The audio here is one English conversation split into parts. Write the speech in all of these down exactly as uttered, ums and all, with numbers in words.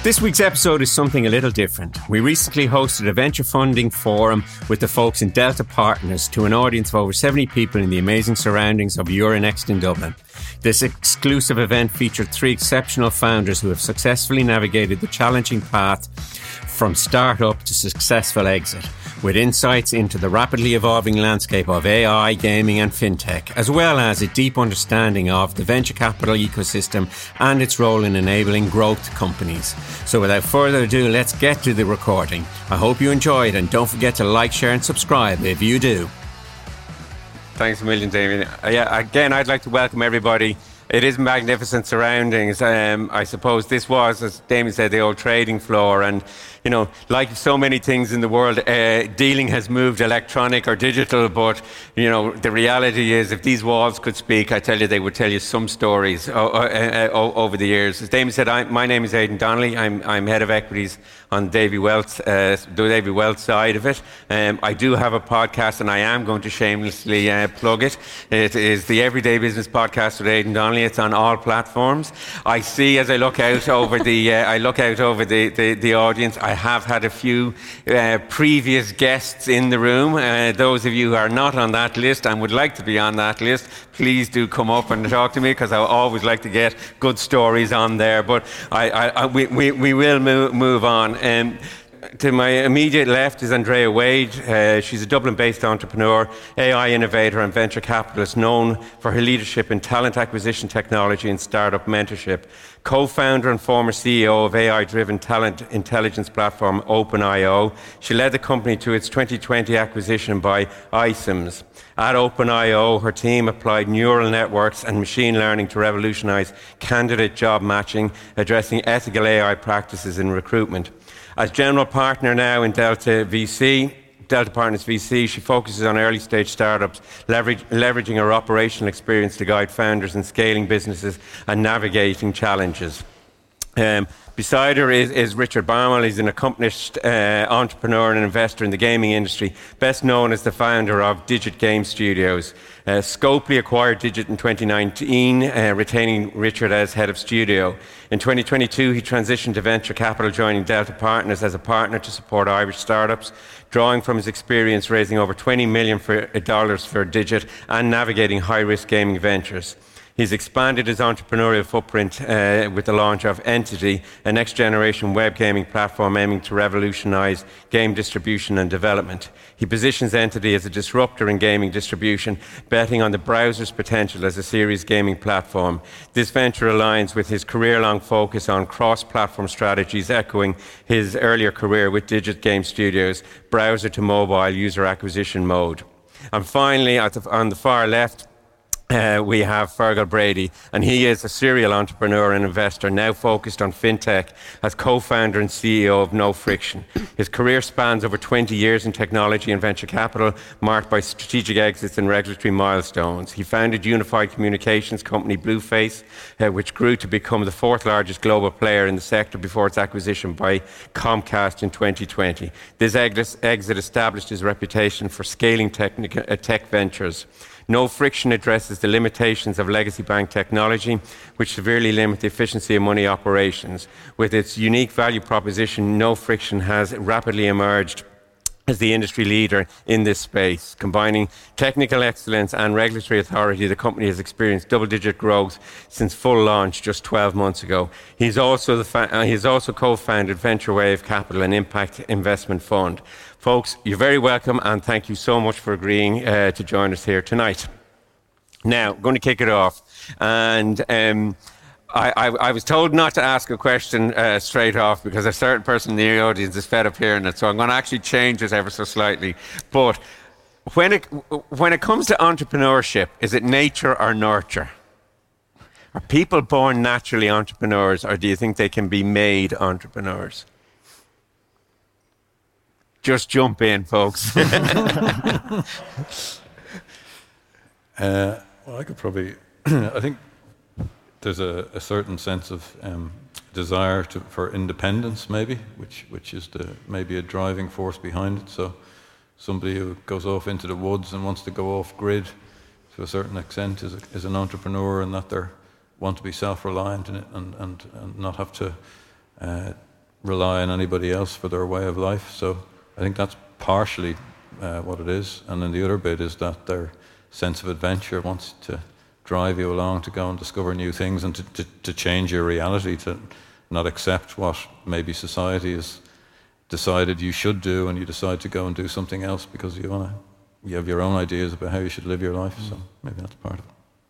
This week's episode is something a little different. We recently hosted a venture funding forum with the folks in Delta Partners to an audience of over seventy people in the amazing surroundings of Euronext in Dublin. This exclusive event featured three exceptional founders who have successfully navigated the challenging path from start-up to successful exit, with insights into the rapidly evolving landscape of A I, gaming and fintech, as well as a deep understanding of the venture capital ecosystem and its role in enabling growth companies. So without further ado, let's get to the recording. I hope you enjoyed, and don't forget to like, share and subscribe if you do. Thanks a million, Damien. Uh, yeah, again, I'd like to welcome everybody. It is magnificent surroundings. Um, I suppose this was, as Damien said, the old trading floor. And, you know, like so many things in the world, uh, dealing has moved electronic or digital. But, you know, the reality is if these walls could speak, I tell you, they would tell you some stories uh, uh, uh, over the years. As Damien said, I, my name is Aidan Donnelly. I'm, I'm head of equities on Davy Wealth, uh, the Davy Wealth side of it. Um, I do have a podcast, and I am going to shamelessly uh, plug it. It is the Everyday Business Podcast with Aidan Donnelly. It's on all platforms. I see as I look out over the uh, I look out over the, the, the audience, I have had a few uh, previous guests in the room. Uh, those of you who are not on that list and would like to be on that list, please do come up and talk to me, because I always like to get good stories on there. But I, I, I, we, we, we will move, move on. Um, To my immediate left is Andrea Wade. Uh, she's a Dublin-based entrepreneur, A I innovator and venture capitalist known for her leadership in talent acquisition technology and startup mentorship. Co-founder and former C E O of A I-driven talent intelligence platform Open I O, she led the company to its twenty twenty acquisition by iCIMS. At Open I O, her team applied neural networks and machine learning to revolutionize candidate job matching, addressing ethical A I practices in recruitment. As general partner now in Delta V C, Delta Partners V C, she focuses on early stage startups, leverage, leveraging her operational experience to guide founders in scaling businesses and navigating challenges. Um, beside her is, is Richard Barmel. He's an accomplished uh, entrepreneur and investor in the gaming industry, best known as the founder of Digit Game Studios. Uh, Scopely acquired Digit in twenty nineteen, uh, retaining Richard as head of studio. In twenty twenty-two, he transitioned to venture capital, joining Delta Partners as a partner to support Irish startups, drawing from his experience raising over twenty million dollars for, for Digit and navigating high-risk gaming ventures. He's expanded his entrepreneurial footprint uh, with the launch of Entity, a next-generation web gaming platform aiming to revolutionize game distribution and development. He positions Entity as a disruptor in gaming distribution, betting on the browser's potential as a serious gaming platform. This venture aligns with his career-long focus on cross-platform strategies, echoing his earlier career with Digit Game Studios, browser-to-mobile user acquisition mode. And finally, at the, on the far left, Uh, we have Fergal Brady, and he is a serial entrepreneur and investor now focused on fintech as co-founder and C E O of No Friction. His career spans over twenty years in technology and venture capital, marked by strategic exits and regulatory milestones. He founded unified communications company Blueface, uh, which grew to become the fourth largest global player in the sector before its acquisition by Comcast in twenty twenty. This exit established his reputation for scaling technical, uh, tech ventures. No Friction addresses the limitations of legacy bank technology, which severely limit the efficiency of money operations. With its unique value proposition, No Friction has rapidly emerged as the industry leader in this space. Combining technical excellence and regulatory authority, the company has experienced double-digit growth since full launch just twelve months ago. He's also, the fa- uh, he's also co-founded Venture Wave Capital, an impact investment fund. Folks, you're very welcome, and thank you so much for agreeing uh, to join us here tonight. Now, I'm going to kick it off. And um, I, I, I was told not to ask a question uh, straight off because a certain person in the audience is fed up hearing it, so I'm going to actually change it ever so slightly. But when it, when it comes to entrepreneurship, is it nature or nurture? Are people born naturally entrepreneurs, or do you think they can be made entrepreneurs? Just jump in, folks. uh, well, I could probably, I think there's a, a certain sense of um, desire to, for independence, maybe, which which is the maybe a driving force behind it. So somebody who goes off into the woods and wants to go off grid to a certain extent is, a, is an entrepreneur, and that they want to be self-reliant in it and, and, and not have to uh, rely on anybody else for their way of life. So I think that's partially uh, what it is. And then the other bit is that their sense of adventure wants to drive you along to go and discover new things and to, to, to change your reality, to not accept what maybe society has decided you should do, and you decide to go and do something else because you want to, you have your own ideas about how you should live your life. Mm. So maybe that's part of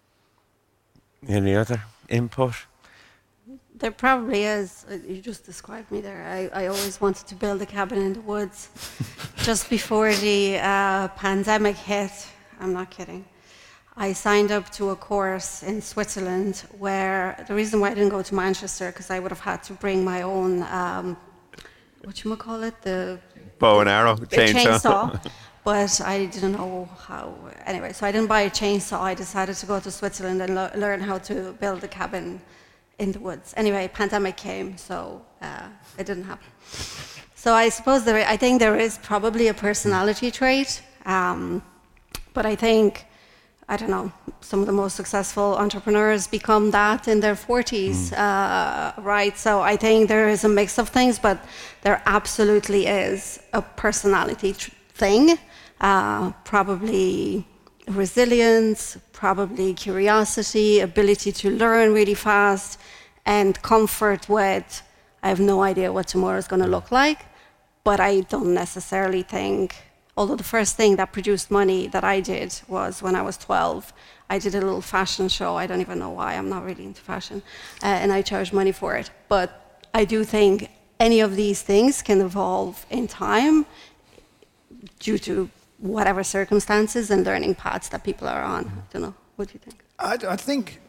it. Any other input? There probably is. You just described me there. I, I always wanted to build a cabin in the woods. Just before the uh, pandemic hit, I'm not kidding, I signed up to a course in Switzerland where the reason why I didn't go to Manchester, because I would have had to bring my own, um, whatchamacallit, the bow and arrow, chainsaw. chainsaw. But I didn't know how. Anyway, so I didn't buy a chainsaw. I decided to go to Switzerland and lo- learn how to build a cabin in the woods. Anyway, pandemic came, so uh, it didn't happen. So I suppose there, I think there is probably a personality trait, um, but I think, I don't know, some of the most successful entrepreneurs become that in their forties, mm. uh, right? So I think there is a mix of things, but there absolutely is a personality tr- thing, uh, probably resilience, probably curiosity, ability to learn really fast, and comfort with, I have no idea what tomorrow is going to look like, but I don't necessarily think, although the first thing that produced money that I did was when I was twelve, I did a little fashion show. I don't even know why, I'm not really into fashion, uh, and I charged money for it. But I do think any of these things can evolve in time due to whatever circumstances and learning paths that people are on. I don't know. What do you think? I, I think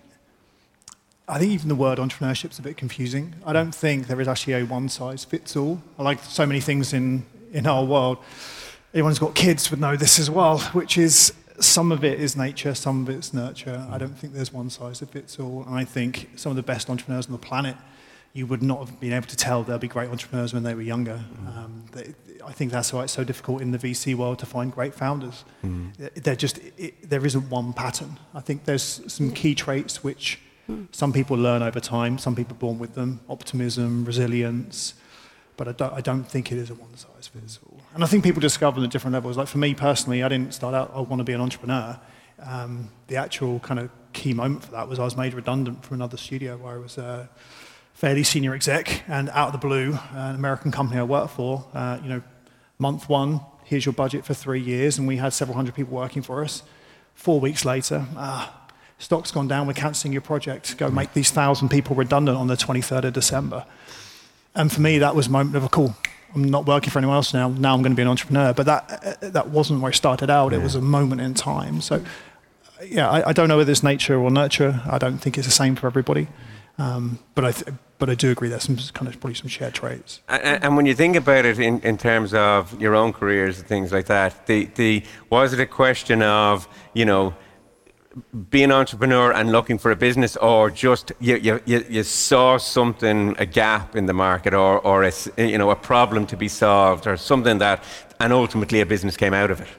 I think even the word entrepreneurship is a bit confusing. I don't think there is actually a one-size-fits-all. I like so many things in, in our world. Everyone's got kids would know this as well, which is some of it is nature, some of it's nurture. I don't think there's one-size-fits-all. And I think some of the best entrepreneurs on the planet, you would not have been able to tell they'll be great entrepreneurs when they were younger. Um, they, I think that's why it's so difficult in the V C world to find great founders. Mm. They're just, it, there isn't one pattern. I think there's some key traits which mm. some people learn over time, some people are born with them, optimism, resilience, but I don't, I don't think it is a one-size-fits-all. And I think people discover the different levels. Like for me personally, I didn't start out, I want to be an entrepreneur. Um, the actual kind of key moment for that was I was made redundant from another studio where I was uh, fairly senior exec, and out of the blue, an American company I worked for, uh, you know, month one, here's your budget for three years, and we had several hundred people working for us. Four weeks later, ah, stock's gone down, we're cancelling your project, go make these thousand people redundant on the twenty-third of December. And for me, that was a moment of, cool, I'm not working for anyone else now, now I'm going to be an entrepreneur. But that uh, that wasn't where it started out, yeah. It was a moment in time. So, yeah, I, I don't know whether it's nature or nurture. I don't think it's the same for everybody. Um, but I th- but I do agree there's some kind of probably some shared traits. And, and when you think about it in, in terms of your own careers and things like that, the the was it a question of, you know, being an entrepreneur and looking for a business, or just you you, you, you saw something, a gap in the market, or or a, you know, a problem to be solved, or something that, and ultimately a business came out of it?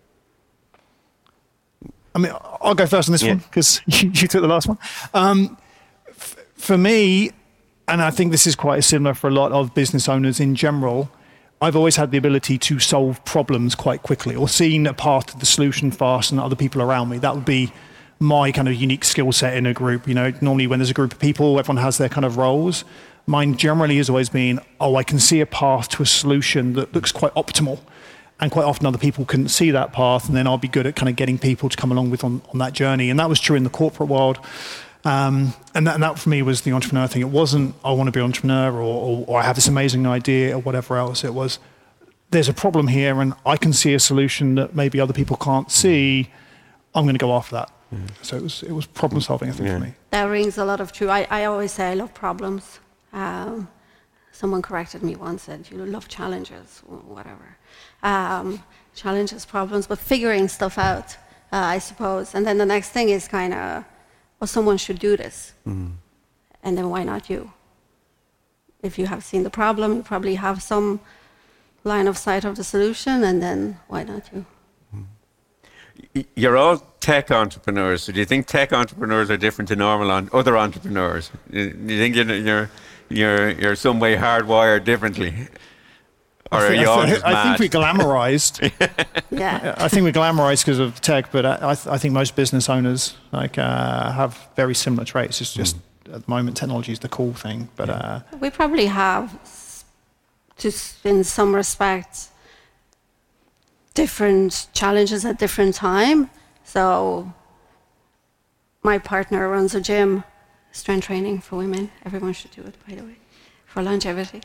I mean, I'll go first on this yeah. one because you, you took the last one. Um, f- for me, and I think this is quite similar for a lot of business owners in general, I've always had the ability to solve problems quite quickly, or seen a path to the solution faster than other people around me. That would be my kind of unique skill set in a group. You know, normally when there's a group of people, everyone has their kind of roles. Mine generally has always been, oh, I can see a path to a solution that looks quite optimal. And quite often other people couldn't see that path, and then I'll be good at kind of getting people to come along with on, on that journey. And that was true in the corporate world. Um, and, that, and that for me was the entrepreneur thing. It wasn't, I want to be an entrepreneur, or, or, or I have this amazing idea, or whatever else. It was, there's a problem here and I can see a solution that maybe other people can't see. I'm going to go after that. Mm. So it was it was problem solving, I think, yeah. for me. That rings a lot of true. I, I always say I love problems. Um, someone corrected me once, said you love challenges, whatever. Um, challenges, problems, but figuring stuff out, uh, I suppose. And then the next thing is kind of, well, someone should do this. Mm. And then why not you? If you have seen the problem, you probably have some line of sight of the solution, and then why not you? You're all tech entrepreneurs. So do you think tech entrepreneurs are different to normal on other entrepreneurs? Do you think you're, you're you're you're some way hardwired differently. Or I are think, you I, all think, just I mad? think we're glamorized. Yeah. I think we're glamorized because of tech, but I, I, th- I think most business owners like uh, have very similar traits. It's just mm. at the moment technology is the cool thing, but uh, We probably have, just in some respects, different challenges at different time. So my partner runs a gym, strength training for women. Everyone should do it, by the way, for longevity.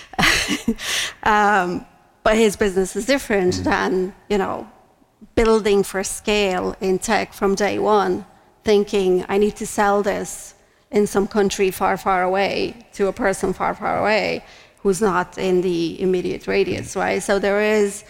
um, but his business is different mm. than, you know, building for scale in tech from day one, thinking I need to sell this in some country far, far away to a person far, far away who's not in the immediate radius, right? So there is,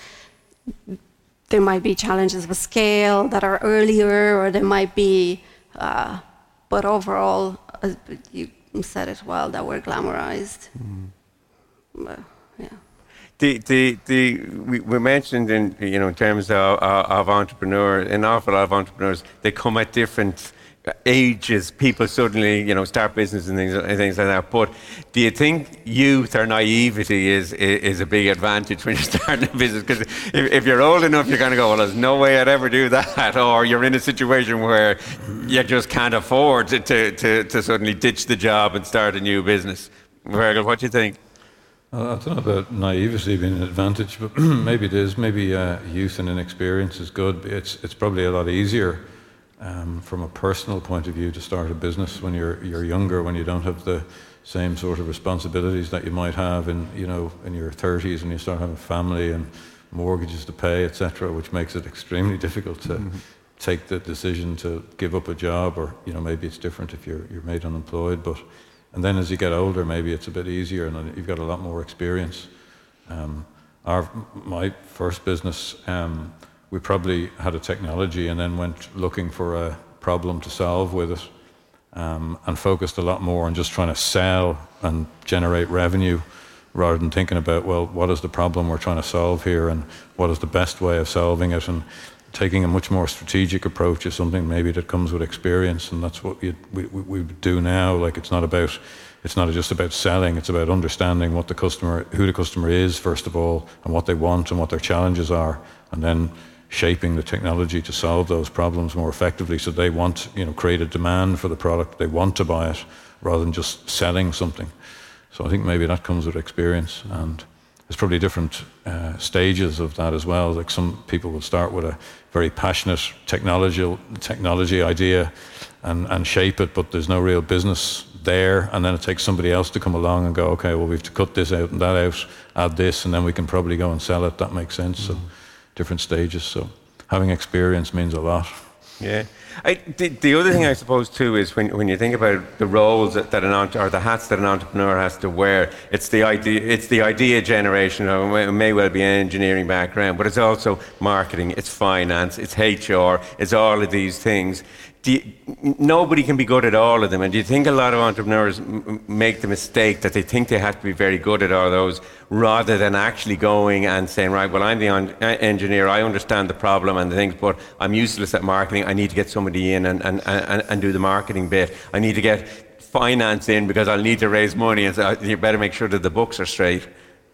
there might be challenges with scale that are earlier, or there might be, uh, but overall, uh, you said it well, that we're glamorized. Mm. But, yeah. The, the, the, we, we mentioned in, you know, in terms of, of entrepreneurs, an awful lot of entrepreneurs, they come at different ages. People suddenly, you know, start business and things, and things like that. But do you think youth or naivety is, is, is a big advantage when you're starting a business? Because if, if you're old enough, you're going to go, well, there's no way I'd ever do that. Or you're in a situation where you just can't afford to, to, to, to suddenly ditch the job and start a new business. Fergal, what do you think? I don't know about naivety being an advantage, but maybe it is. Maybe uh, youth and inexperience is good. It's it's probably a lot easier um, from a personal point of view to start a business when you're you're younger, when you don't have the same sort of responsibilities that you might have in you know in your thirties, when you start having a family and mortgages to pay, et cetera, which makes it extremely difficult to mm-hmm. take the decision to give up a job, or you know maybe it's different if you're you're made unemployed, but. And then as you get older, maybe it's a bit easier and you've got a lot more experience. Um, our, my first business, um, we probably had a technology and then went looking for a problem to solve with it, um, and focused a lot more on just trying to sell and generate revenue rather than thinking about, well, what is the problem we're trying to solve here and what is the best way of solving it, and taking a much more strategic approach is something maybe that comes with experience, and that's what we, we, we do now. Like it's not about, it's not just about selling, it's about understanding what the customer, who the customer is first of all, and what they want and what their challenges are, and then shaping the technology to solve those problems more effectively so they want, you know, create a demand for the product, they want to buy it, rather than just selling something. So I think maybe that comes with experience, and there's probably different uh, stages of that as well. Like some people will start with a very passionate technology technology idea and, and shape it, but there's no real business there. And then it takes somebody else to come along and go, okay, well, we have to cut this out and that out, add this, and then we can probably go and sell it. That makes sense. Mm-hmm. So different stages. So having experience means a lot. Yeah. I, the, the other thing I suppose too is when when you think about the roles that, that an or the hats that an entrepreneur has to wear, it's the idea it's the idea generation. It may well be an engineering background, but it's also marketing, it's finance, it's H R, it's all of these things. Do you, nobody can be good at all of them, and do you think a lot of entrepreneurs m- make the mistake that they think they have to be very good at all those, rather than actually going and saying, right, well, I'm the on- engineer, I understand the problem and the things, but I'm useless at marketing, I need to get somebody in and, and, and, and do the marketing bit. I need to get finance in because I'll need to raise money, and so you better make sure that the books are straight.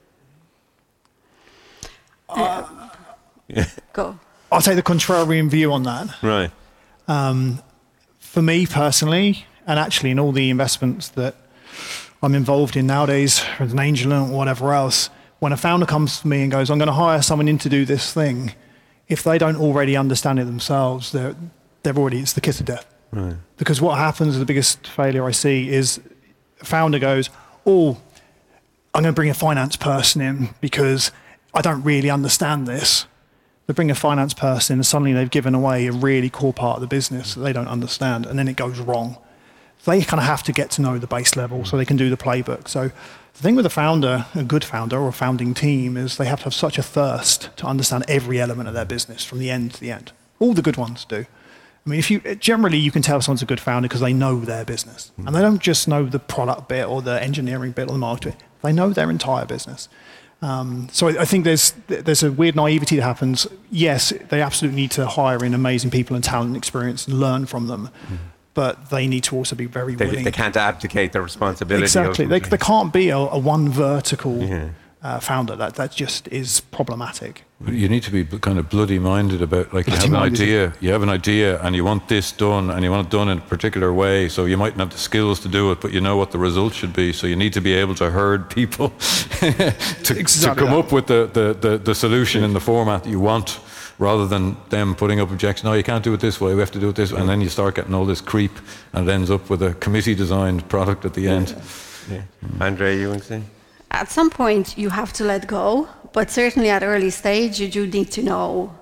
Uh, Go. I'll take the contrarian view on that. Right. Um, for me personally, and actually in all the investments that I'm involved in nowadays, as an angel or whatever else, when a founder comes to me and goes, I'm going to hire someone in to do this thing, if they don't already understand it themselves, they're, they're already, it's the kiss of death. Right. Because what happens, the biggest failure I see is a founder goes, oh, I'm going to bring a finance person in because I don't really understand this. They bring a finance person in and suddenly they've given away a really core part of the business that they don't understand, and then it goes wrong. So they kind of have to get to know the base level so they can do the playbook. So the thing with a founder, a good founder or a founding team, is they have to have such a thirst to understand every element of their business from the end to the end. All the good ones do. I mean, if you generally you can tell someone's a good founder because they know their business. And they don't just know the product bit or the engineering bit or the marketing. They know their entire business. Um, so I, I think there's there's a weird naivety that happens. Yes, they absolutely need to hire in amazing people and talent and experience and learn from them. Mm. but they need to also be very They, willing. they can't abdicate their responsibility. Exactly. They, ultimately. they can't be a, a one vertical Yeah. uh, founder. That that just is problematic. But you need to be kind of bloody minded about, like, you have an Bloody-minded. idea, you have an idea, and you want this done, and you want it done in a particular way. So you mightn't have the skills to do it, but you know what the result should be. So you need to be able to herd people to, Exactly to come that. up with the, the, the, the solution in the format that you want, rather than them putting up objections. No, you can't do it this way. We have to do it this way, and then you start getting all this creep, and it ends up with a committee-designed product at the end. Yeah. Andrea, you want to say? At some point, you have to let go, but certainly at early stage, you do need to know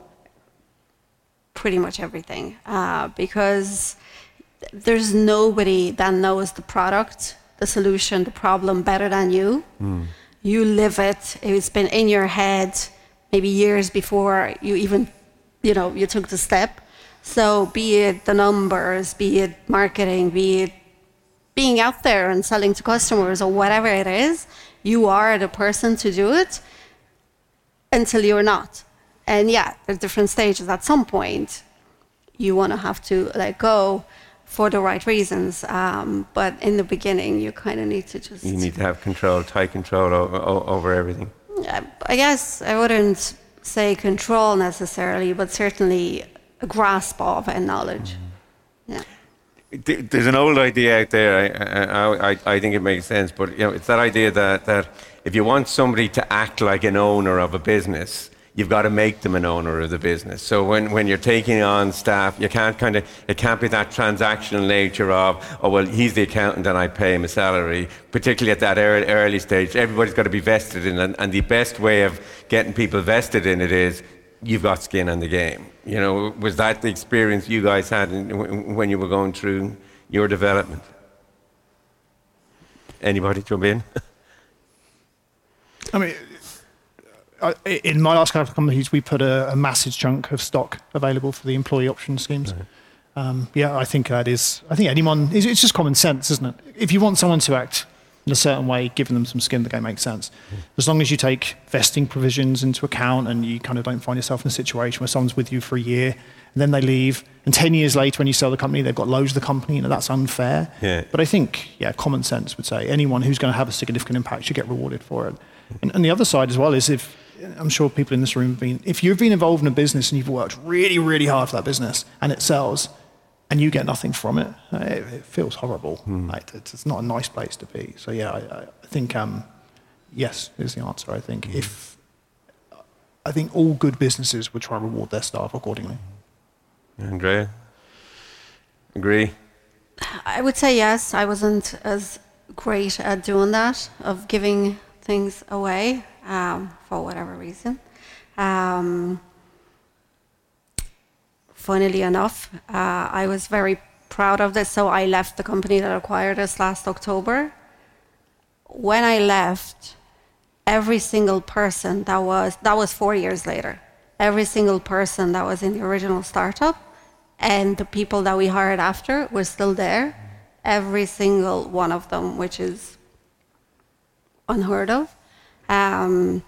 pretty much everything, uh, because there's nobody that knows the product, the solution, the problem better than you. Mm. You live it. It's been in your head maybe years before you even, you know, you took the step. So be it the numbers, be it marketing, be it being out there and selling to customers or whatever it is, you are the person to do it until you're not. And yeah, there's different stages. At some point, you want to have to let go for the right reasons. Um, but in the beginning, you kind of need to just... You need to have control, tight control over, over everything. I guess I wouldn't say control necessarily, but certainly a grasp of and knowledge. Mm-hmm. Yeah. There's an old idea out there. I, I, I think it makes sense, but you know, it's that idea that, that if you want somebody to act like an owner of a business, you've got to make them an owner of the business. So when, when you're taking on staff, you can't kind of it can't be that transactional nature of, oh well, he's the accountant and I pay him a salary. Particularly at that early, early stage, everybody's got to be vested in it, and, and the best way of getting people vested in it is you've got skin in the game. You know, was that the experience you guys had in, when you were going through your development? Anybody jump in? I mean, in my last couple of companies, we put a, a massive chunk of stock available for the employee option schemes. Right. Um, yeah, I think that is. I think anyone. It's, it's just common sense, isn't it? If you want someone to act in a certain way, giving them some skin in the game makes sense. Mm. As long as you take vesting provisions into account and you kind of don't find yourself in a situation where someone's with you for a year and then they leave, and ten years later when you sell the company, they've got loads of the company, you know, that's unfair. Yeah. But I think, yeah, common sense would say anyone who's going to have a significant impact should get rewarded for it. Mm. And, and the other side as well is if, I'm sure people in this room have been, if you've been involved in a business and you've worked really, really hard for that business and it sells, and you get nothing from it, it, it feels horrible. Mm. Like, it's, it's not a nice place to be. So yeah, I, I think um, yes is the answer. I think mm. if I think all good businesses would try and reward their staff accordingly. Andrea, agree? I would say yes. I wasn't as great at doing that, of giving things away um, for whatever reason. Um, Funnily enough, uh, I was very proud of this, so I left the company that acquired us last October. When I left, every single person that was, that was four years later, every single person that was in the original startup and the people that we hired after were still there, every single one of them, which is unheard of. Um,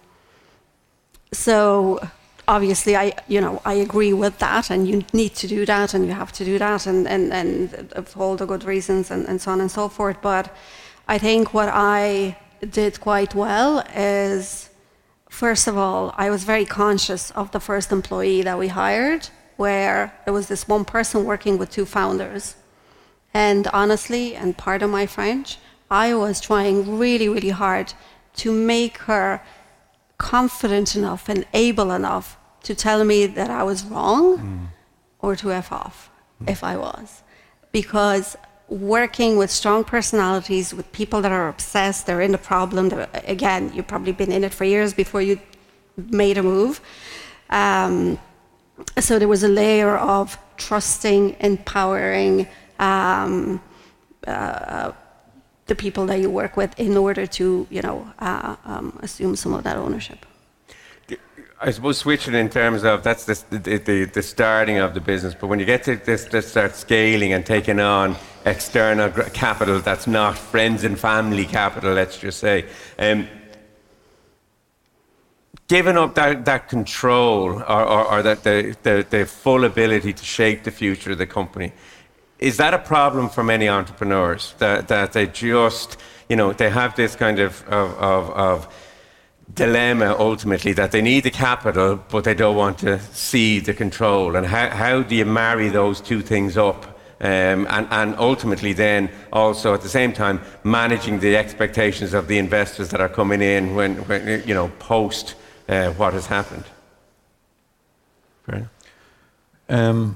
so... Obviously, I, you know, I agree with that, and you need to do that, and you have to do that, and, and, and for all the good reasons, and, and so on and so forth. But I think what I did quite well is, first of all, I was very conscious of the first employee that we hired, where there was this one person working with two founders. And honestly, and pardon my French, I was trying really, really hard to make her confident enough and able enough to tell me that I was wrong mm. or to F off mm. if I was. Because working with strong personalities, with people that are obsessed, they're in the problem, again, you've probably been in it for years before you made a move. Um, so there was a layer of trusting, empowering um, uh, the people that you work with in order to, you know, uh, um, assume some of that ownership. I suppose switching in terms of that's the, the, the, the starting of the business, but when you get to this, to start scaling and taking on external capital that's not friends and family capital, let's just say, um, giving up that, that control or, or, or that the, the, the full ability to shape the future of the company, is that a problem for many entrepreneurs that that they just, you know, they have this kind of of, of, of dilemma ultimately that they need the capital but they don't want to see the control, and how how do you marry those two things up? Um, and, and ultimately then also at the same time managing the expectations of the investors that are coming in when, when you know, post uh, what has happened. Right. Um,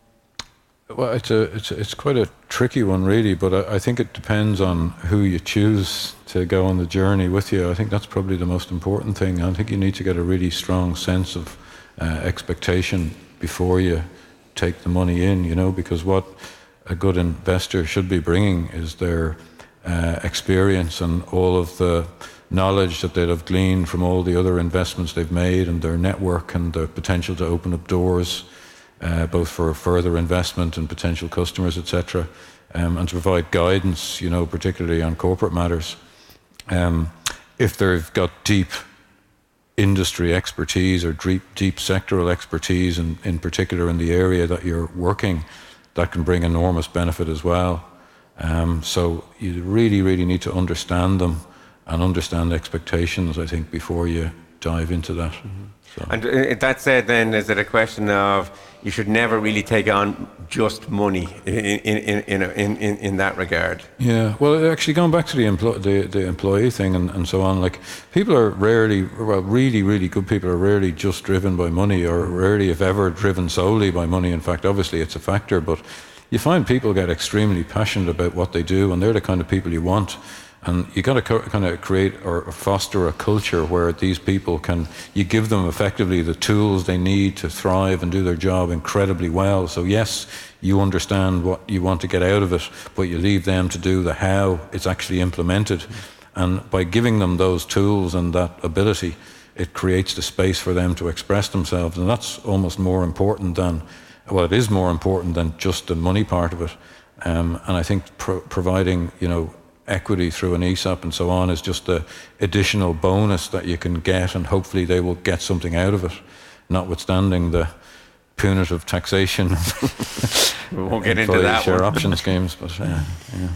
well, it's a it's it's quite a tricky one really, but I, I think it depends on who you choose to go on the journey with you. I think that's probably the most important thing. I think you need to get a really strong sense of uh, expectation before you take the money in, you know, because what a good investor should be bringing is their uh, experience and all of the knowledge that they'd have gleaned from all the other investments they've made, and their network and the potential to open up doors, uh, both for further investment and potential customers, et cetera, um, and to provide guidance, you know, particularly on corporate matters. Um, if they've got deep industry expertise or deep, deep sectoral expertise, in, in particular in the area that you're working, that can bring enormous benefit as well. Um, so you really, really need to understand them and understand expectations, I think, before you dive into that. Mm-hmm. So. And uh, that said, then, is it a question of you should never really take on just money in in in in, in, in that regard? Yeah, well, actually, going back to the empl- the, the employee thing and, and so on, like, people are rarely, well, really, really good people are rarely just driven by money, or rarely, if ever, driven solely by money. In fact, obviously, it's a factor, but you find people get extremely passionate about what they do, and they're the kind of people you want. And you got to co- kind of create or foster a culture where these people can, you give them effectively the tools they need to thrive and do their job incredibly well. So yes, you understand what you want to get out of it, but you leave them to do the how it's actually implemented. And by giving them those tools and that ability, it creates the space for them to express themselves. And that's almost more important than, well, it is more important than just the money part of it. Um, and I think pro- providing, you know, equity through an E S O P and so on is just the additional bonus that you can get, and hopefully they will get something out of it, notwithstanding the punitive taxation. We won't get into that share one. option schemes, but uh, yeah.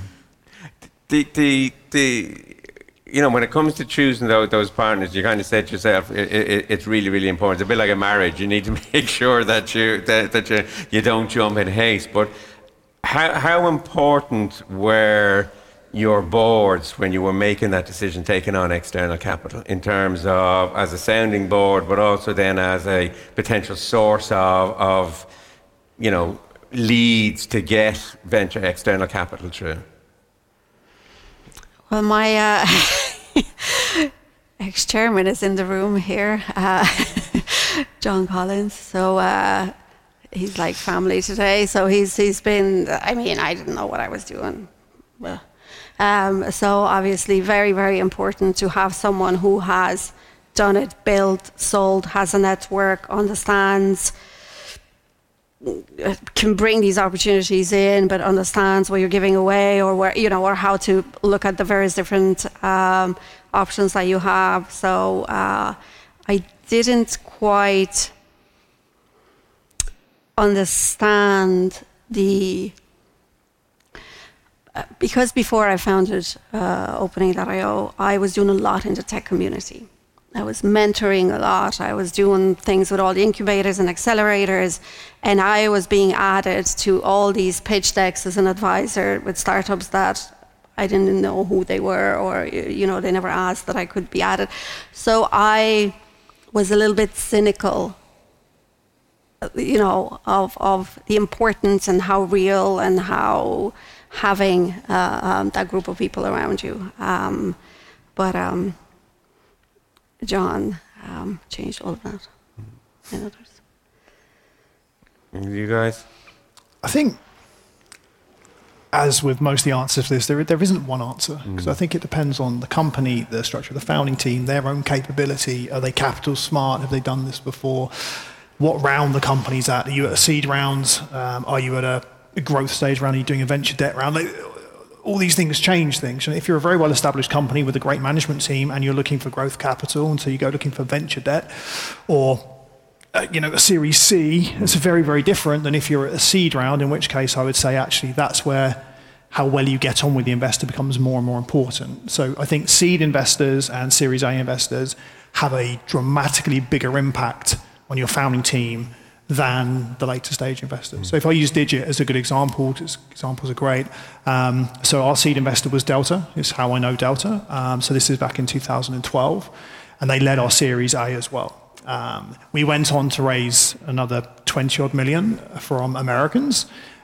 The the the you know, when it comes to choosing those, those partners, you kind of said yourself, it, it, it's really, really important. It's a bit like a marriage. You need to make sure that you that, that you, you don't jump in haste. But how how important were your boards when you were making that decision, taking on external capital, in terms of as a sounding board, but also then as a potential source of, of you know, leads to get venture external capital through? Well, my uh, ex-chairman is in the room here, uh, John Collins. So uh, he's like family today. So he's he's been. I mean, I didn't know what I was doing. Well, um, so obviously, very very important to have someone who has done it, built, sold, has a network, understands, can bring these opportunities in, but understands what you're giving away, or where, you know, or how to look at the various different um, options that you have. So uh, I didn't quite understand the uh, because before I founded uh, Opening dot I O, I was doing a lot in the tech community. I was mentoring a lot. I was doing things with all the incubators and accelerators, and I was being added to all these pitch decks as an advisor with startups that I didn't know who they were, or, you know, they never asked that I could be added. So I was a little bit cynical, you know, of, of the importance and how real and how having uh, um, that group of people around you. Um, but um, John um, changed all of that, and others. You guys? I think, as with most of the answers to this, there, there isn't one answer, because mm. I think it depends on the company, the structure of the founding team, their own capability. Are they capital smart? Have they done this before? What round the company's at? Are you at a seed round? Um, are you at a, a growth stage round? Are you doing a venture debt round? Like, all these things change things. And if you're a very well-established company with a great management team and you're looking for growth capital, and so you go looking for venture debt, or uh, you know, a Series C, it's very, very different than if you're at a seed round, in which case I would say actually that's where how well you get on with the investor becomes more and more important. So I think seed investors and Series A investors have a dramatically bigger impact on your founding team than the later stage investors. Mm. So if I use Digit as a good example, examples are great. Um, so our seed investor was Delta, is how I know Delta. Um, so this is back in two thousand twelve, and they led our Series A as well. Um, we went on to raise another twenty odd million from Americans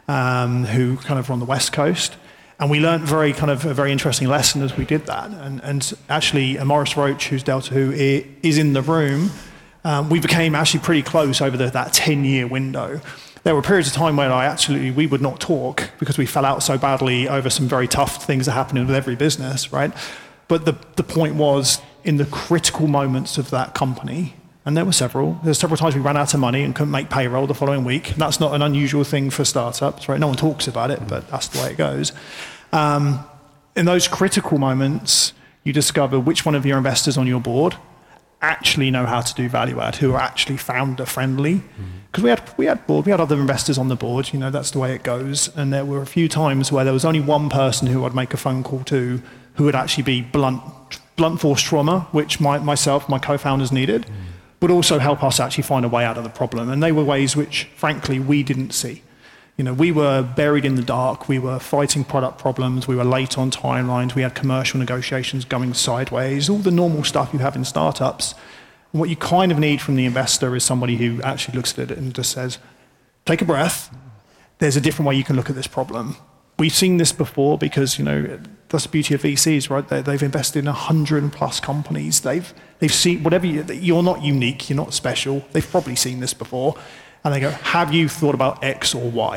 um, who kind of were on the West Coast. And we learned very kind of a very interesting lesson as we did that. And, and actually, uh, Maurice Roach, who's Delta, who is in the room, um, we became actually pretty close over the, that ten-year window. There were periods of time where I actually, we would not talk because we fell out so badly over some very tough things that happen with every business, right? But the, the point was, in the critical moments of that company, and there were several, there's several times we ran out of money and couldn't make payroll the following week. And that's not an unusual thing for startups, right? No one talks about it, but that's the way it goes. Um, in those critical moments, you discover which one of your investors on your board actually know how to do value add, who are actually founder friendly. Because mm-hmm. we had we had board, we had other investors on the board, you know, that's the way it goes. And there were a few times where there was only one person who I'd make a phone call to who would actually be blunt, blunt force trauma, which my, myself, my co-founders needed, mm. but also help us actually find a way out of the problem. And they were ways which, frankly, we didn't see. You know, we were buried in the dark, we were fighting product problems, we were late on timelines, we had commercial negotiations going sideways, all the normal stuff you have in startups. And what you kind of need from the investor is somebody who actually looks at it and just says, take a breath, there's a different way you can look at this problem. We've seen this before because, you know, that's the beauty of V Cs, right? They, they've invested in a hundred plus companies. They've, they've seen whatever, you, you're not unique, you're not special. They've probably seen this before. And they go, have you thought about X or Y?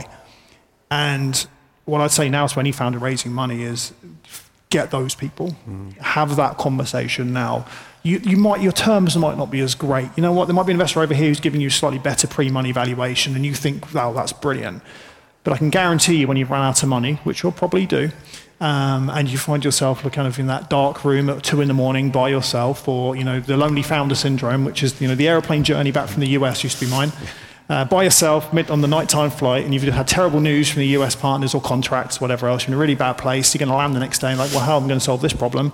And what I'd say now to any founder raising money is get those people, mm. have that conversation now. You, you might, your terms might not be as great. You know what, there might be an investor over here who's giving you slightly better pre-money valuation and you think, wow, that's brilliant. But I can guarantee you when you've run out of money, which you'll probably do, um, and you find yourself kind of in that dark room at two in the morning by yourself, or, you know, the lonely founder syndrome, which is, you know, the aeroplane journey back from the U S used to be mine. Uh, by yourself, mid on the nighttime flight, and you've had terrible news from the U S partners or contracts, whatever else, you're in a really bad place, you're going to land the next day and like, well, how am I going to solve this problem?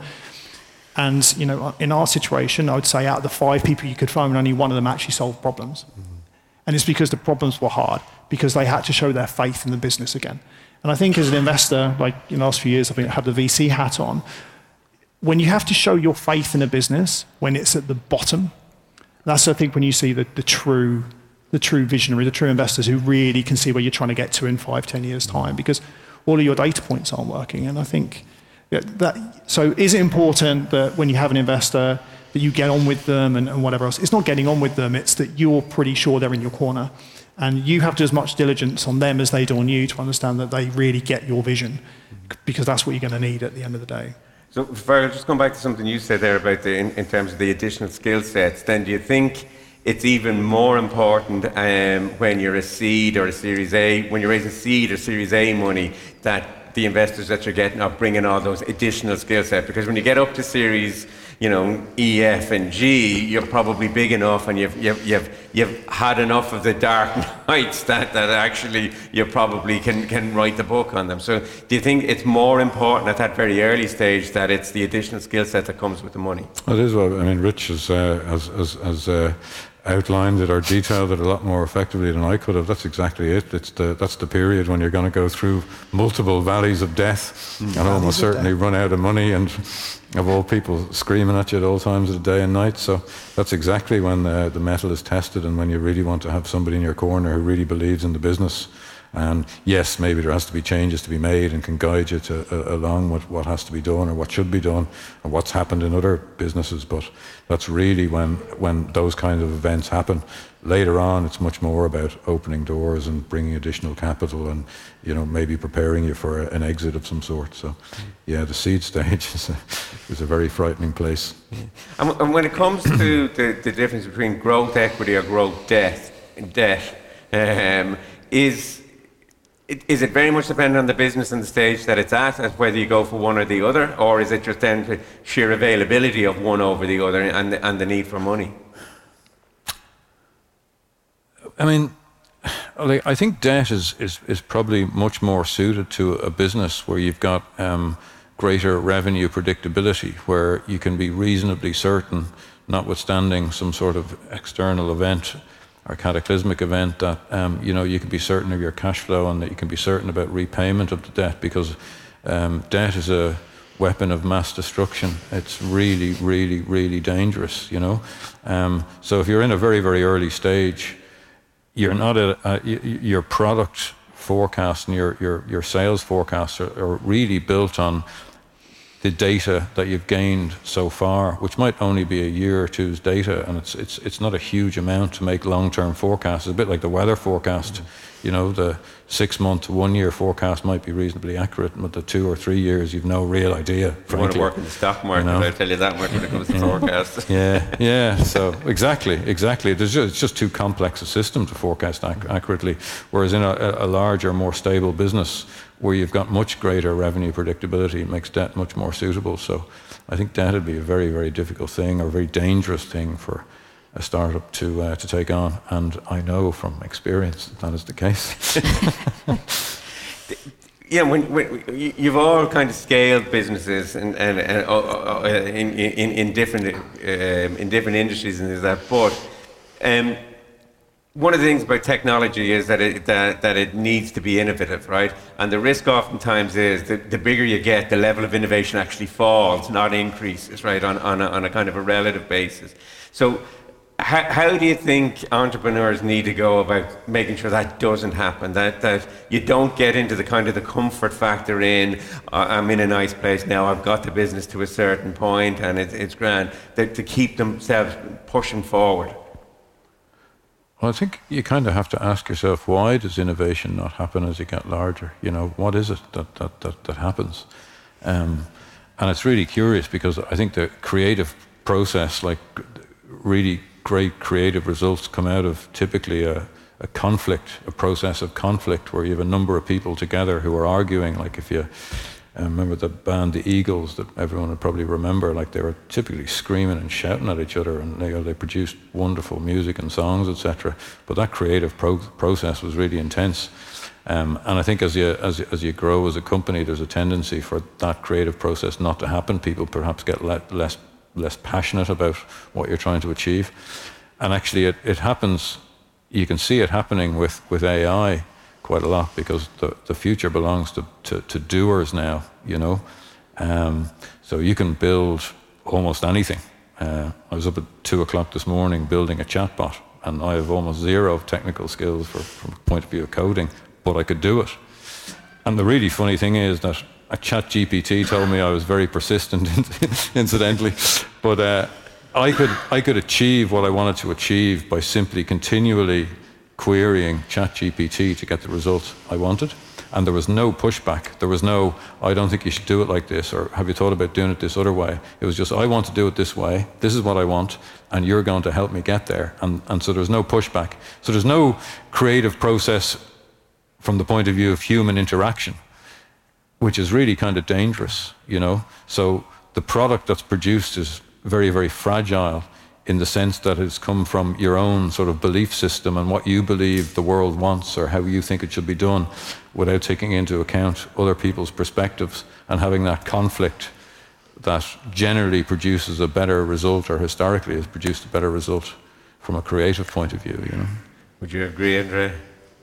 And, you know, in our situation, I would say out of the five people you could phone, only one of them actually solved problems. Mm-hmm. And it's because the problems were hard, because they had to show their faith in the business again. And I think as an investor, like in the last few years, I've had the V C hat on. When you have to show your faith in a business, when it's at the bottom, that's, I think, when you see the, the true... the true visionary, the true investors who really can see where you're trying to get to in five, ten years' time, because all of your data points aren't working. And I think that, so is it important that when you have an investor that you get on with them and, and whatever else? It's not getting on with them, it's that you're pretty sure they're in your corner. And you have to do as much diligence on them as they do on you to understand that they really get your vision, because that's what you're going to need at the end of the day. So, Fergal, just going back to something you said there about the, in, in terms of the additional skill sets, then do you think it's even more important um, when you're a seed or a Series A, when you're raising seed or Series A money, that the investors that you're getting are bringing all those additional skill sets? Because when you get up to Series, you know, E, F, and G, you're probably big enough, and you've you've you've, you've had enough of the dark nights that, that actually you probably can can write the book on them. So, do you think it's more important at that very early stage that it's the additional skill set that comes with the money? It is. Well, I mean, Rich has uh, has has, has uh, outlined it or detailed it a lot more effectively than I could have. That's exactly it. It's the that's the period when you're going to go through multiple valleys of death mm, and almost certainly run out of money, and of all people screaming at you at all times of the day and night. So that's exactly when the, the metal is tested, and when you really want to have somebody in your corner who really believes in the business. And yes, maybe there has to be changes to be made and can guide you to uh, along with what has to be done or what should be done and what's happened in other businesses. But that's really when when those kinds of events happen. Later on, it's much more about opening doors and bringing additional capital and, you know, maybe preparing you for a, an exit of some sort. So, yeah, the seed stage is a, is a very frightening place. And, and when it comes to the, the difference between growth equity or growth debt, debt um, is... Is it very much dependent on the business and the stage that it's at, as whether you go for one or the other, or is it just then the sheer availability of one over the other and the, and the need for money? I mean, like, I think debt is, is, is probably much more suited to a business where you've got um, greater revenue predictability, where you can be reasonably certain, notwithstanding some sort of external event or cataclysmic event, that um, you know, you can be certain of your cash flow and that you can be certain about repayment of the debt, because um, debt is a weapon of mass destruction. It's really, really, really dangerous, you know. Um, so if you're in a very, very early stage, you're not a, a, your product forecast and your, your, your sales forecasts are, are really built on the data that you've gained so far, which might only be a year or two's data, and it's it's it's not a huge amount to make long-term forecasts. It's a bit like the weather forecast. Mm-hmm. You know, the six-month to one-year forecast might be reasonably accurate, but the two or three years, you've no real idea. You want to work in the stock market, you know? I'll tell you that much when it comes to forecasts. Yeah, yeah. So exactly, exactly. There's just, it's just too complex a system to forecast ac- accurately. Whereas in a, a larger, more stable business, where you've got much greater revenue predictability, it makes debt much more suitable. So I think debt would be a very, very difficult thing, or a very dangerous thing for a startup to uh, to take on. And I know from experience that that is the case. Yeah, when, when you've all kind of scaled businesses and, and, and uh, uh, in, in in different um, in different industries and that, but um, one of the things about technology is that it that, that it needs to be innovative, right? And the risk oftentimes is that the bigger you get, the level of innovation actually falls, not increases, right? On on a, on a kind of a relative basis. So, how, how do you think entrepreneurs need to go about making sure that doesn't happen? That that you don't get into the kind of the comfort factor in, uh, I'm in a nice place now, I've got the business to a certain point, and it's it's grand. That to keep themselves pushing forward. Well, I think you kind of have to ask yourself, why does innovation not happen as you get larger? You know, what is it that that that, that happens? Um, and it's really curious, because I think the creative process, like really great creative results, come out of typically a, a conflict, a process of conflict, where you have a number of people together who are arguing. Like if you uh, remember the band The Eagles, that everyone would probably remember, like they were typically screaming and shouting at each other, and they, you know, they produced wonderful music and songs, et cetera. But that creative pro- process was really intense. Um, and I think as you as as you grow as a company, there's a tendency for that creative process not to happen. People perhaps get le- less less passionate about what you're trying to achieve. And actually it, it happens, you can see it happening with, with A I quite a lot, because the, the future belongs to, to, to doers now, you know. Um, so you can build almost anything. Uh, I was up at two o'clock this morning building a chatbot, and I have almost zero technical skills for, from the point of view of coding, but I could do it. And the really funny thing is that a ChatGPT told me I was very persistent, incidentally, but uh, I could I could achieve what I wanted to achieve by simply continually querying ChatGPT to get the results I wanted, and there was no pushback. There was no, I don't think you should do it like this, or have you thought about doing it this other way? It was just, I want to do it this way. This is what I want, and you're going to help me get there. And and so there's no pushback. So there's no creative process from the point of view of human interaction, which is really kind of dangerous, you know. So the product that's produced is very, very fragile, in the sense that it's come from your own sort of belief system and what you believe the world wants, or how you think it should be done, without taking into account other people's perspectives, and having that conflict that generally produces a better result, or historically has produced a better result from a creative point of view, you know. Would you agree, Andrea?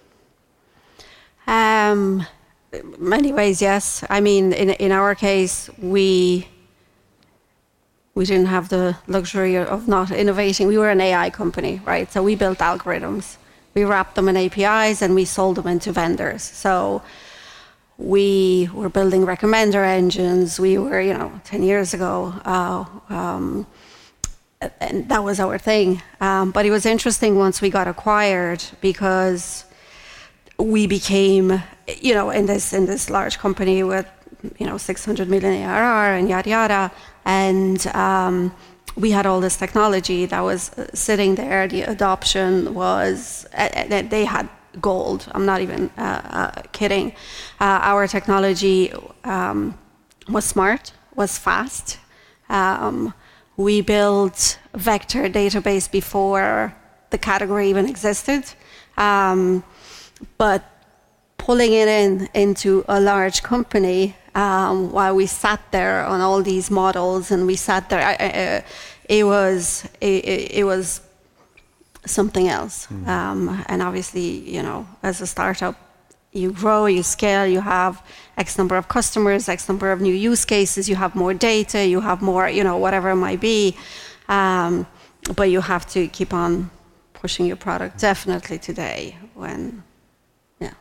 Um, many ways, yes. I mean, in in our case, we we didn't have the luxury of not innovating. We were an A I company, right? So we built algorithms. We wrapped them in A P Is and we sold them into vendors. So we were building recommender engines. We were, you know, ten years ago, uh, um, and that was our thing. Um, but it was interesting once we got acquired, because we became, you know, in this in this large company with, you know, six hundred million A R R and yada yada, and um, we had all this technology that was sitting there. The adoption was, uh, they had gold. I'm not even uh, uh, kidding. Uh, our technology um, was smart, was fast. Um, we built vector database before the category even existed. Um, but pulling it in into a large company, um, while we sat there on all these models and we sat there, I, I, it was it, it was something else. Mm. Um, and obviously, you know, as a startup, you grow, you scale, you have X number of customers, X number of new use cases, you have more data, you have more, you know, whatever it might be. Um, but you have to keep on pushing your product, definitely today when, yeah.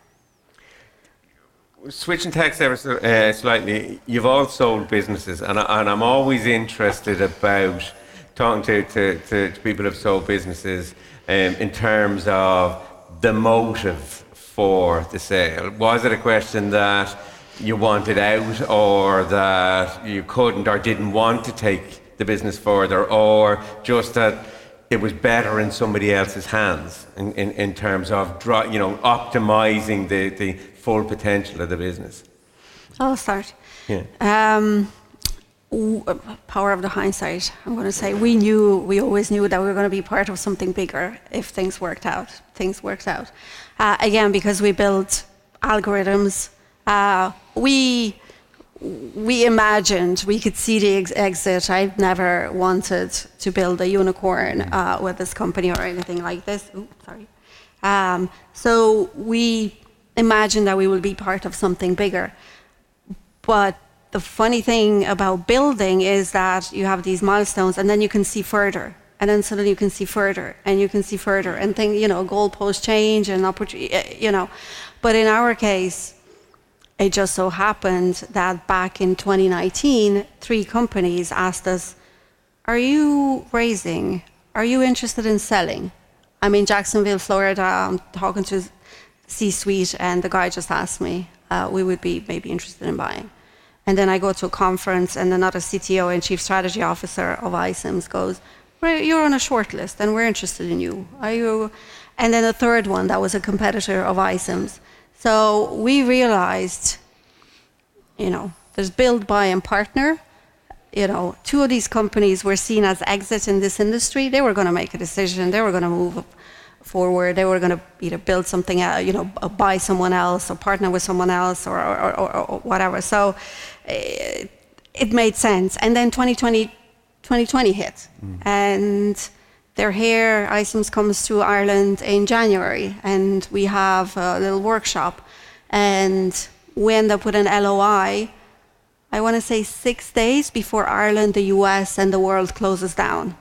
Switching text ever so, uh, slightly, you've all sold businesses, and, I, and I'm always interested about talking to, to, to, to people who've sold businesses um, in terms of the motive for the sale. Was it a question that you wanted out, or that you couldn't or didn't want to take the business further, or just that it was better in somebody else's hands in, in, in terms of, you know, optimizing the, the full potential of the business? I'll start. Yeah. Um, power of the hindsight, I'm going to say. We knew, we always knew that we were going to be part of something bigger if things worked out. Things worked out. Uh, again, because we built algorithms, uh, we we imagined we could see the ex- exit. I've never wanted to build a unicorn uh, with this company or anything like this. Ooh, sorry. Um, so we imagined that we would be part of something bigger. But the funny thing about building is that you have these milestones, and then you can see further, and then suddenly you can see further, and you can see further, and things, you know, goalposts change and opportunity, you know. But in our case, it just so happened that back in twenty nineteen, three companies asked us, "Are you raising? Are you interested in selling?" I'm in Jacksonville, Florida. I'm talking to C-suite, and the guy just asked me, uh, "We would be maybe interested in buying." And then I go to a conference, and another C T O and Chief Strategy Officer of iCIMS goes, "You're on a short list, and we're interested in you. Are you?" And then a third one that was a competitor of iCIMS. So we realized, you know, there's build, buy, and partner. You know, two of these companies were seen as exits in this industry. They were going to make a decision. They were going to move forward. They were going to either build something, uh, you know, buy someone else or partner with someone else or, or, or, or whatever. So it, it made sense. And then twenty twenty, twenty twenty hit. Mm. And they're here. iCIMS comes to Ireland in January, and we have a little workshop. And we end up with an L O I, I want to say six days before Ireland, the U S, and the world closes down.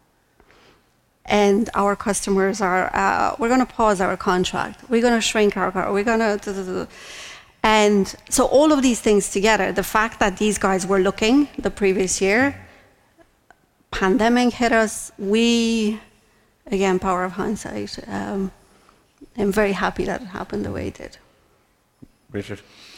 And our customers are, uh, we're going to pause our contract. We're going to shrink our, we're going to, and so all of these things together, the fact that these guys were looking the previous year, pandemic hit us, we, again, power of hindsight. Um, I'm very happy that it happened the way it did. Richard?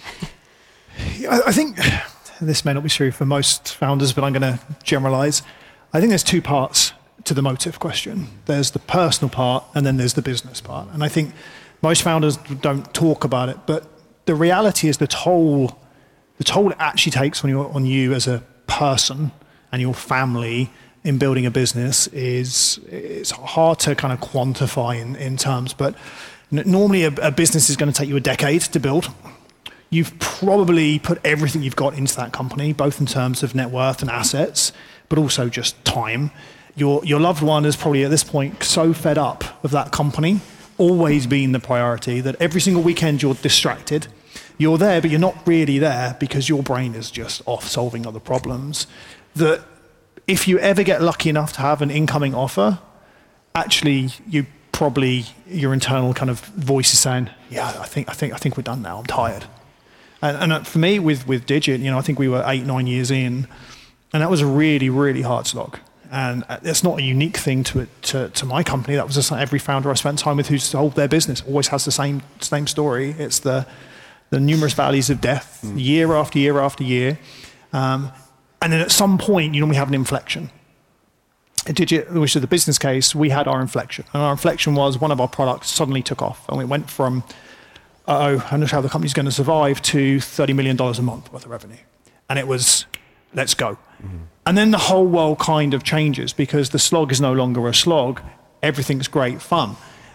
I think this may not be true for most founders, but I'm going to generalize. I think there's two parts to the motive question. There's the personal part, and then there's the business part. And I think most founders don't talk about it, but the reality is the toll, the toll it actually takes on, your, on you as a person and your family in building a business is it's hard to kind of quantify in, in terms. But normally a, a business is going to take you a decade to build. You've probably put everything you've got into that company, both in terms of net worth and assets, but also just time. Your, your loved one is probably at this point so fed up with that company, always being the priority, that every single weekend you're distracted. You're there, but you're not really there because your brain is just off solving other problems. That if you ever get lucky enough to have an incoming offer, actually you probably, your internal kind of voice is saying, yeah, I think, I think, I think we're done now, I'm tired. And, and for me with, with Digit, you know, I think we were eight, nine years in, and that was a really, really hard slog. And it's not a unique thing to, it, to to my company. That was just every founder I spent time with who sold their business always has the same same story. It's the the numerous valleys of death, mm. year after year after year. Um, and then at some point, you normally have an inflection. At Digit, which is the business case, we had our inflection. And our inflection was one of our products suddenly took off. And we went from, uh-oh, I'm not sure how the company's going to survive, to thirty million dollars a month worth of revenue. And it was, let's go. Mm-hmm. And then the whole world kind of changes because the slog is no longer a slog. Everything's great fun.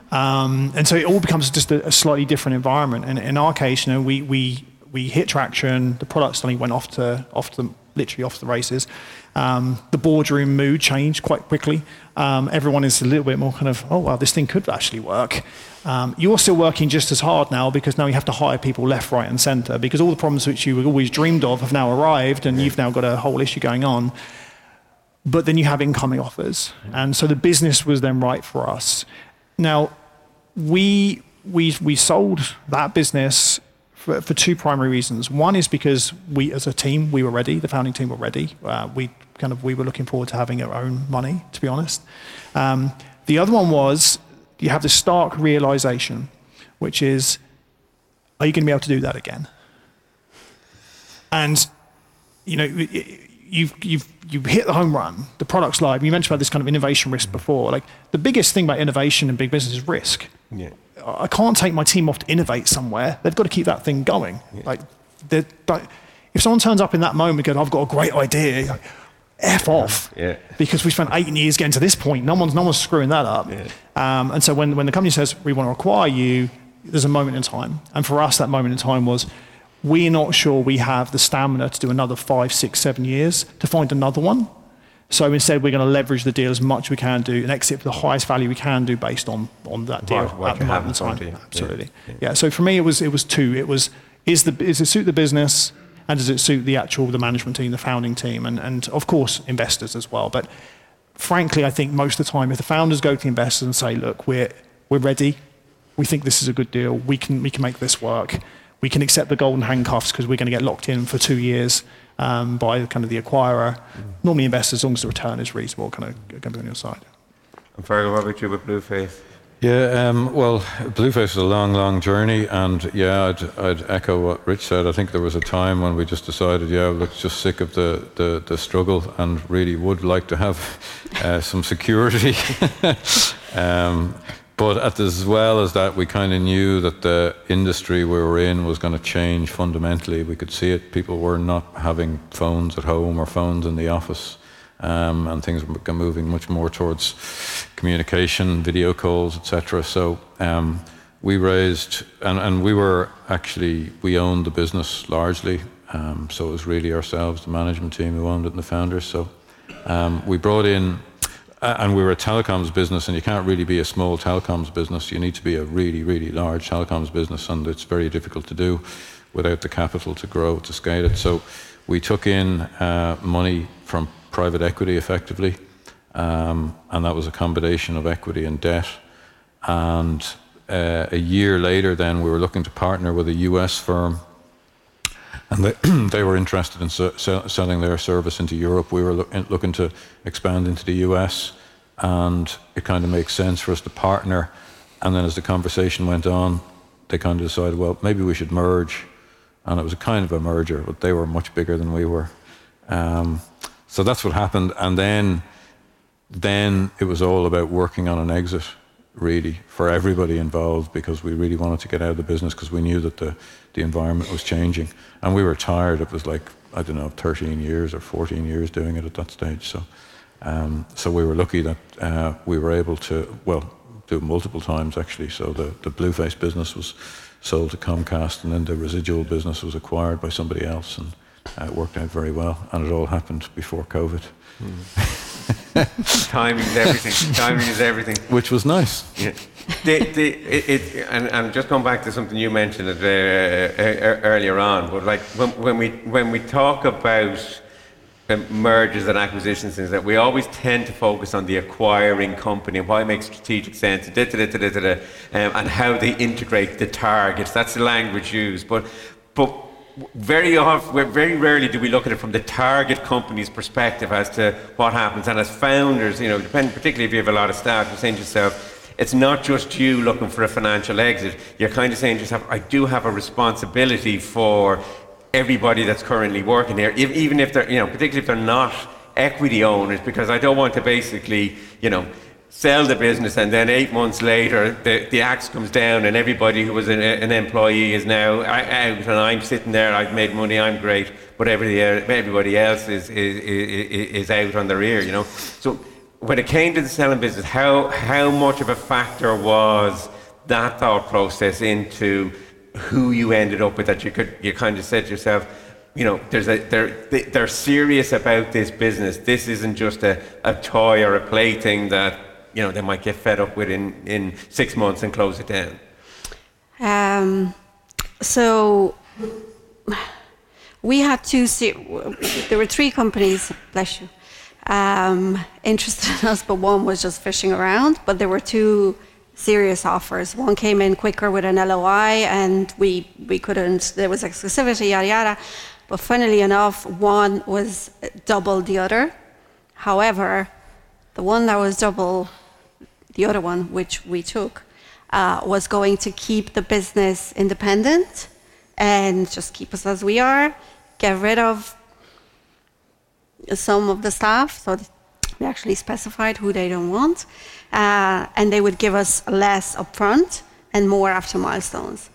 Um, and so it all becomes just a, a slightly different environment. And in our case, you know, we we we hit traction. The product suddenly went off to off to literally off the races. Um, the boardroom mood changed quite quickly. Um, everyone is a little bit more kind of, oh wow, this thing could actually work. Um, you're still working just as hard now because now you have to hire people left, right, and centre because all the problems which you always dreamed of have now arrived, and you've now got a whole issue going on. But then you have incoming offers, and so the business was then right for us. Now, we we we sold that business for, for two primary reasons. One is because we, as a team, we were ready. The founding team were ready. Uh, we kind of we were looking forward to having our own money, to be honest. Um, the other one was you have this stark realization, which is, are you going to be able to do that again? And you know, you've you've you hit the home run. The product's live. You mentioned about this kind of innovation risk before. Like the biggest thing about innovation in big business is risk. Yeah. I can't take my team off to innovate somewhere. They've got to keep that thing going. Yeah. Like, like, if someone turns up in that moment and goes, "I've got a great idea," like, F off. Yeah. Because we spent eight years getting to this point. No one's no one's screwing that up. Yeah. Um, and so when when the company says we want to acquire you, there's a moment in time. And for us, that moment in time was, we're not sure we have the stamina to do another five, six, seven years to find another one. So instead, we're going to leverage the deal as much as we can do and exit for the highest value we can do based on, on that deal what, what at the moment in time. You. Absolutely. Yeah. yeah. So for me, it was it was two. It was is the is it suit the business, and does it suit the actual the management team, the founding team, and and of course investors as well. But frankly, I think most of the time, if the founders go to the investors and say, "Look, we're we're ready. We think this is a good deal. We can we can make this work. We can accept the golden handcuffs because we're going to get locked in for two years um, by kind of the acquirer." Mm. Normally, investors, as long as the return is reasonable, kind of going to be on your side. And Fergal, what about you with Blueface? Yeah, um, well, Blueface is a long, long journey, and yeah, I'd, I'd echo what Rich said. I think there was a time when we just decided, yeah, look, just sick of the, the, the struggle, and really would like to have uh, some security. um, But at, as well as that, we kind of knew that the industry we were in was going to change fundamentally. We could see it. People were not having phones at home or phones in the office, um, and things were moving much more towards communication, video calls, et cetera. So um, we raised, and, and we were actually, we owned the business largely. Um, so it was really ourselves, the management team who owned it, and the founders. So um, we brought in, Uh, and we were a telecoms business, and you can't really be a small telecoms business. You need to be a really, really large telecoms business, and it's very difficult to do without the capital to grow, to scale it. So we took in uh, money from private equity, effectively, um, and that was a combination of equity and debt. And uh, a year later, then, we were looking to partner with a U S firm, and they, they were interested in so, so, selling their service into Europe. We were look, in, looking to expand into the U S, and it kind of makes sense for us to partner. And then as the conversation went on, they kind of decided, well, maybe we should merge. And it was a kind of a merger, but they were much bigger than we were. Um, so that's what happened. And then, then it was all about working on an exit, really, for everybody involved, because we really wanted to get out of the business because we knew that the, the environment was changing. And we were tired. It was like, I don't know, thirteen years or fourteen years doing it at that stage. So um, so we were lucky that uh, we were able to, well, do it multiple times, actually. So the, the Blueface business was sold to Comcast, and then the residual business was acquired by somebody else, and uh, it worked out very well. And it all happened before COVID. Mm. Timing is everything. Timing is everything. Which was nice. Yeah. the, the, it, it, and, and just going back to something you mentioned uh, uh, earlier on, but like when, when we when we talk about uh, mergers and acquisitions, things that we always tend to focus on the acquiring company and why it makes strategic sense, da, da, da, da, da, da, um, and how they integrate the targets. That's the language used, but but. Very often, very rarely do we look at it from the target company's perspective as to what happens. And as founders, you know, depending, particularly if you have a lot of staff, you're saying to yourself, it's not just you looking for a financial exit. You're kind of saying to yourself, I do have a responsibility for everybody that's currently working here, if, even if they're, you know, particularly if they're not equity owners, because I don't want to basically, you know, sell the business and then eight months later the, the axe comes down and everybody who was an, an employee is now out, and I'm sitting there, I've made money, I'm great, but everybody, everybody else is, is, is, is out on their ear, you know. So when it came to the selling business, how how much of a factor was that thought process into who you ended up with? That you could you kind of said to yourself, you know, there's a they're they're serious about this business. This isn't just a, a toy or a plaything that, you know, they might get fed up with in, in six months and close it down. Um. So we had two. There were three companies. Bless you. Um, interested in us, but one was just fishing around. But there were two serious offers. One came in quicker with an L O I, and we we couldn't. There was exclusivity, yada yada. But funnily enough, one was double the other. However, the one that was double the other one, which we took, uh, was going to keep the business independent and just keep us as we are, get rid of some of the staff, so we actually specified who they don't want, uh, and they would give us less upfront and more after milestones.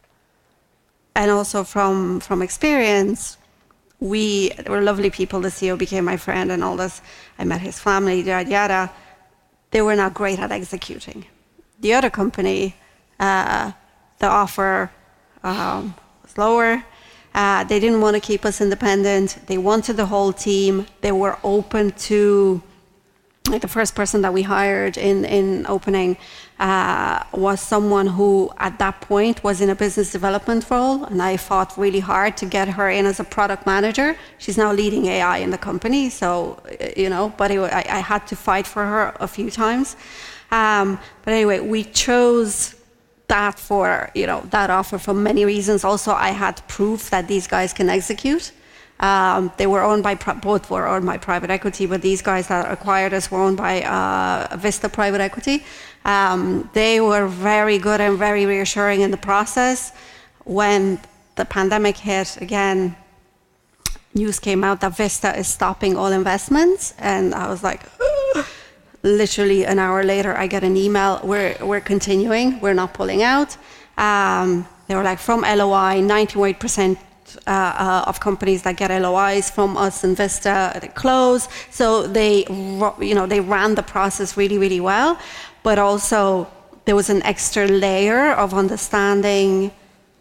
And also from from experience, we they were lovely people. The C E O became my friend and all this. I met his family, yada yada. They were not great at executing. The other company, uh, the offer um, was lower. Uh, they didn't want to keep us independent. They wanted the whole team. They were open to, like the first person that we hired in, in opening uh, was someone who at that point was in a business development role, and I fought really hard to get her in as a product manager. She's now leading A I in the company, so, you know, but it, I, I had to fight for her a few times. Um, but anyway, we chose that for, you know, that offer for many reasons. Also, I had proof that these guys can execute. Um, they were owned by, both were owned by private equity, but these guys that acquired us were owned by uh, Vista Private Equity. Um, they were very good and very reassuring in the process. When the pandemic hit, again, news came out that Vista is stopping all investments, and I was like, ugh. Literally an hour later, I get an email, we're, we're continuing, we're not pulling out. Um, they were like, from L O I, ninety-eight percent uh, uh, of companies that get L O Is from us and Vista, they close. So they, you know, they ran the process really, really well. But also, there was an extra layer of understanding,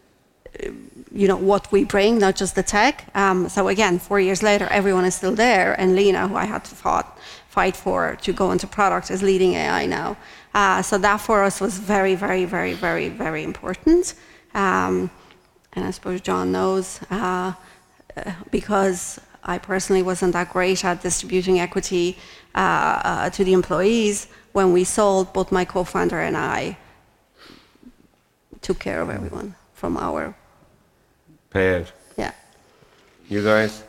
you know, what we bring, not just the tech. Um, so again, four years later, everyone is still there, and Lena, who I had to fight, fight for to go into product, is leading A I now. Uh, so that for us was very, very, very, very, very important. Um, and I suppose John knows, uh, because I personally wasn't that great at distributing equity uh, uh, to the employees. When we sold, both my co-founder and I took care of everyone from our payout. Yeah. You guys?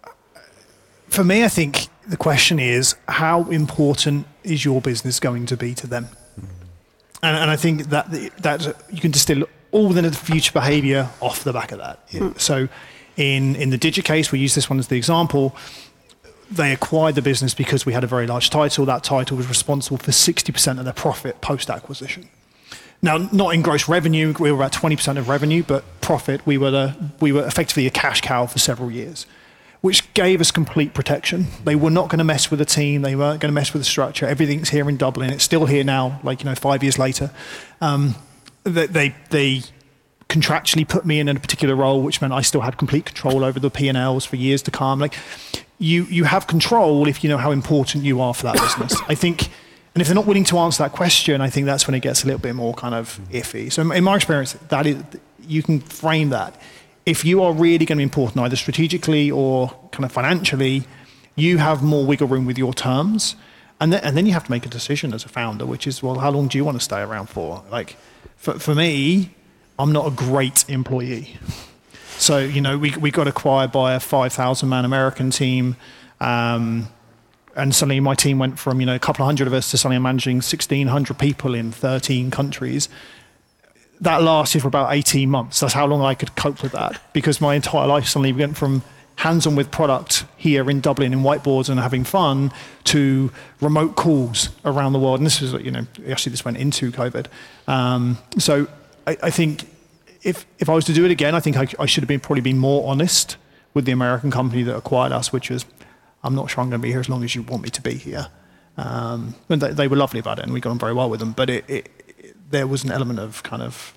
For me, I think the question is, how important is your business going to be to them? Mm-hmm. And, and I think that that you can distill all the future behaviour off the back of that. Mm. So in, in the Digit case, we use this one as the example. They acquired the business because we had a very large title. That title was responsible for sixty percent of their profit post-acquisition. Now, not in gross revenue, we were about twenty percent of revenue, but profit, we were, the, we were effectively a cash cow for several years, which gave us complete protection. They were not going to mess with the team. They weren't going to mess with the structure. Everything's here in Dublin. It's still here now, like, you know, five years later. Um, they, they, they contractually put me in a particular role, which meant I still had complete control over the P and Ls for years to come. Like, you, you have control if you know how important you are for that business. I think, and if they're not willing to answer that question, I think that's when it gets a little bit more kind of iffy. So in my experience, that is, you can frame that. If you are really going to be important, either strategically or kind of financially, you have more wiggle room with your terms. And then, and then you have to make a decision as a founder, which is, well, how long do you want to stay around for? Like, for, for me, I'm not a great employee. So, you know, we we got acquired by a five thousand man American team. Um, and suddenly my team went from, you know, a couple of hundred of us to suddenly managing sixteen hundred people in thirteen countries. That lasted for about eighteen months. That's how long I could cope with that, because my entire life suddenly went from hands-on with product here in Dublin in whiteboards and having fun to remote calls around the world. And this was, you know, actually this went into COVID. Um, so I, I think if if I was to do it again, I think I, I should have been probably been more honest with the American company that acquired us, which was, I'm not sure I'm going to be here as long as you want me to be here. Um, and they, they were lovely about it, and we got on very well with them. But it, it, it, there was an element of kind of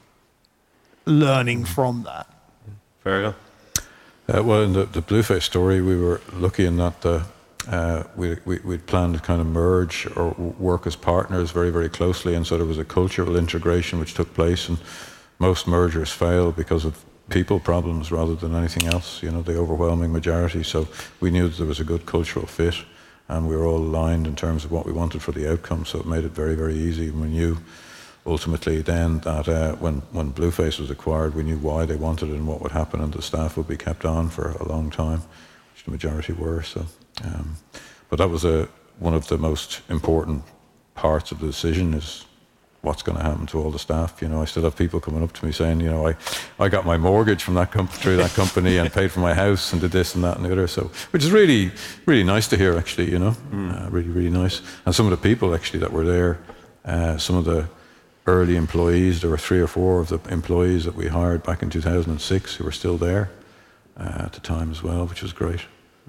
learning from that. Very good. Uh, well, in the, the Blueface story, we were lucky in that the, uh, we, we, we'd planned to kind of merge or work as partners very, very closely, and so there was a cultural integration which took place, and most mergers fail because of people problems rather than anything else, you know, the overwhelming majority. So we knew that there was a good cultural fit, and we were all aligned in terms of what we wanted for the outcome, so it made it very, very easy. And we knew ultimately then that uh, when, when Blueface was acquired, we knew why they wanted it and what would happen, and the staff would be kept on for a long time, which the majority were. So, um, but that was a, one of the most important parts of the decision, is what's going to happen to all the staff. You know, I still have people coming up to me saying, you know, I, I got my mortgage from that comp- through that company and paid for my house and did this and that and the other. So, which is really, really nice to hear, actually, you know, mm. uh, really, really nice. And some of the people actually that were there, uh, some of the early employees, there were three or four of the employees that we hired back in two thousand six who were still there uh, at the time as well, which was great.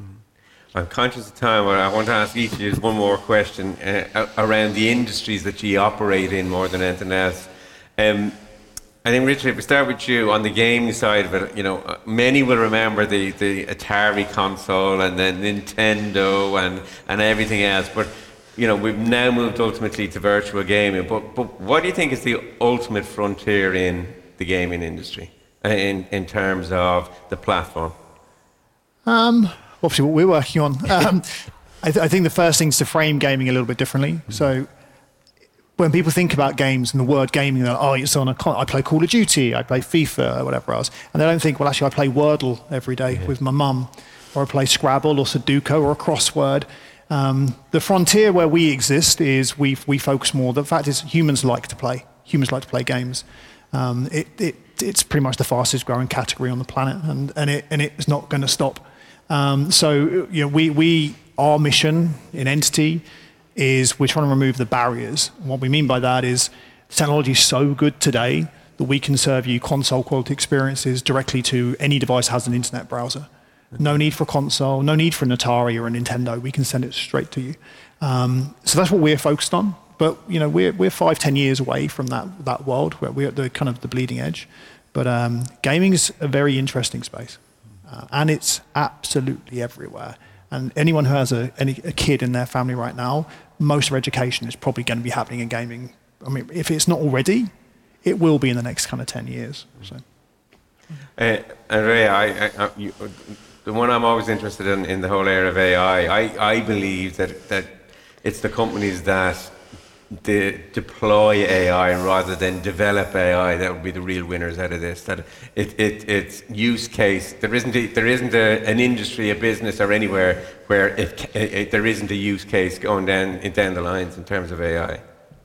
I'm conscious of time, but I want to ask each of you one more question uh, around the industries that you operate in more than anything else. Um, I think, Richard, if we start with you on the gaming side of it, you know, many will remember the, the Atari console and then Nintendo and, and everything else, but you know, we've now moved ultimately to virtual gaming. But, but what do you think is the ultimate frontier in the gaming industry uh, in, in terms of the platform? Um... Obviously, what we're working on. Um, I, th- I think the first thing is to frame gaming a little bit differently. Mm-hmm. So, when people think about games and the word gaming, they're like, oh, it's on a con- I play Call of Duty, I play FIFA, or whatever else, and they don't think, well, actually, I play Wordle every day yeah. with my mum, or I play Scrabble or Sudoku or a crossword. Um, the frontier where we exist is we we focus more. The fact is, humans like to play. Humans like to play games. Um, it, it it's pretty much the fastest growing category on the planet, and and it and it's not going to stop. Um, so, you know, we, we, our mission in Entity is we're trying to remove the barriers. And what we mean by that is technology is so good today that we can serve you console quality experiences directly to any device that has an internet browser. No need for a console, no need for an Atari or a Nintendo. We can send it straight to you. Um, so that's what we're focused on. But, you know, we're, we're five, ten years away from that, that world where we're at the kind of the bleeding edge. But um, gaming is a very interesting space. Uh, and it's absolutely everywhere. And anyone who has a, any, a kid in their family right now, most of their education is probably going to be happening in gaming. I mean, if it's not already, it will be in the next kind of ten years. So. Uh, and Ray, I, I, you, the one I'm always interested in, in the whole area of A I, I, I believe that, that it's the companies that de- deploy A I rather than develop A I that would be the real winners out of this. That it, it, it's use case. There isn't a, there isn't a, an industry, a business, or anywhere where it, it, it, there isn't a use case going down down the lines in terms of A I.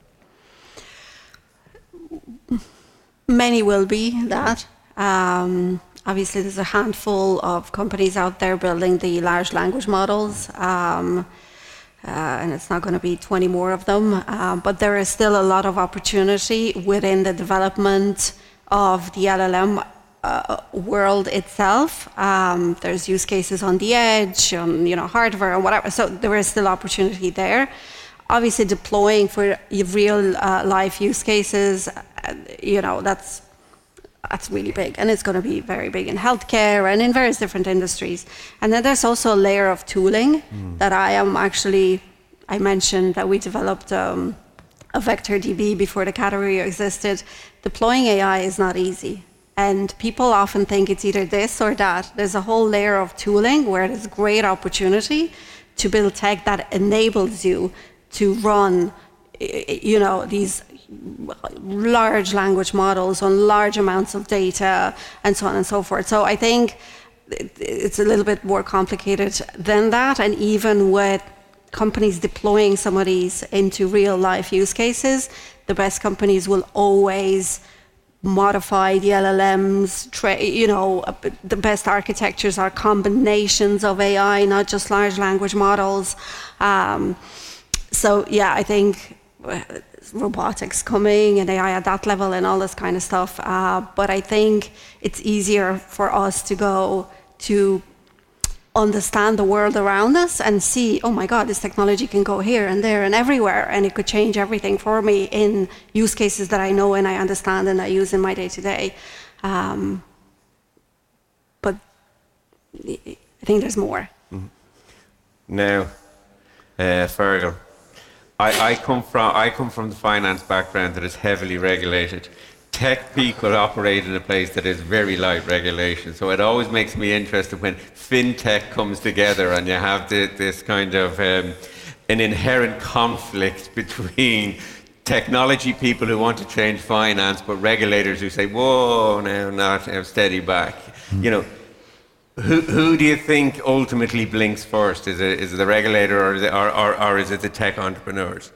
Many will be that. Um, obviously, there's a handful of companies out there building the large language models. Um, Uh, and it's not going to be twenty more of them, uh, but there is still a lot of opportunity within the development of the L L M uh, world itself. Um, there's use cases on the edge, on you know hardware and whatever. So there is still opportunity there. Obviously, deploying for real uh, life use cases, uh, you know that's that's really big, and it's going to be very big in healthcare and in various different industries. And then there's also a layer of tooling mm. that I am actually, I mentioned that we developed um, a vector D B before the category existed. Deploying A I is not easy. And people often think it's either this or that. There's a whole layer of tooling where there's great opportunity to build tech that enables you to run, you know, these large language models on large amounts of data and so on and so forth. So I think it's a little bit more complicated than that. And even with companies deploying some of these into real life use cases, the best companies will always modify the L L Ms, tra- you know, the best architectures are combinations of A I, not just large language models. Um, so yeah, I think robotics coming and A I at that level and all this kind of stuff. Uh, but I think it's easier for us to go to understand the world around us and see, oh my God, this technology can go here and there and everywhere, and it could change everything for me in use cases that I know and I understand and I use in my day-to-day. Um, but I think there's more. Mm-hmm. Now, uh, Fergal, I, I come from I come from the finance background that is heavily regulated. Tech people operate in a place that is very light regulation, so it always makes me interested when fintech comes together and you have the, this kind of um, an inherent conflict between technology people who want to change finance, but regulators who say, "Whoa, now not now, steady back." Mm-hmm. You know, who who do you think ultimately blinks first? Is it is it the regulator, or is it, or, or, or is it the tech entrepreneurs?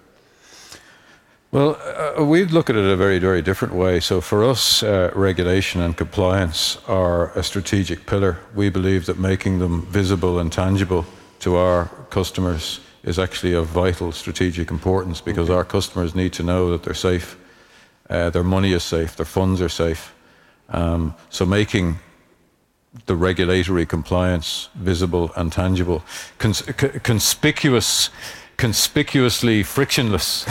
Well, uh, we look at it a very, very different way. So for us, uh, regulation and compliance are a strategic pillar. We believe that making them visible and tangible to our customers is actually of vital strategic importance, because okay. our customers need to know that they're safe, uh, their money is safe, their funds are safe. Um, so making the regulatory compliance visible and tangible, cons- c- conspicuous, conspicuously frictionless